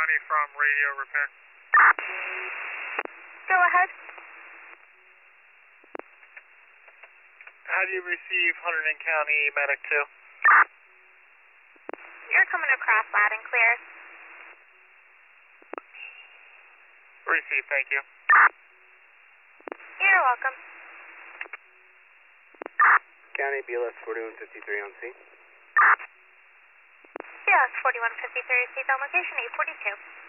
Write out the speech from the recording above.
County from radio repair. Go ahead. How do you receive Hunterdon County Medic 2? You're coming across loud and clear. Receive, thank you. You're welcome. County BLS 4153 on scene. BLS 4153, seatbelt location 842.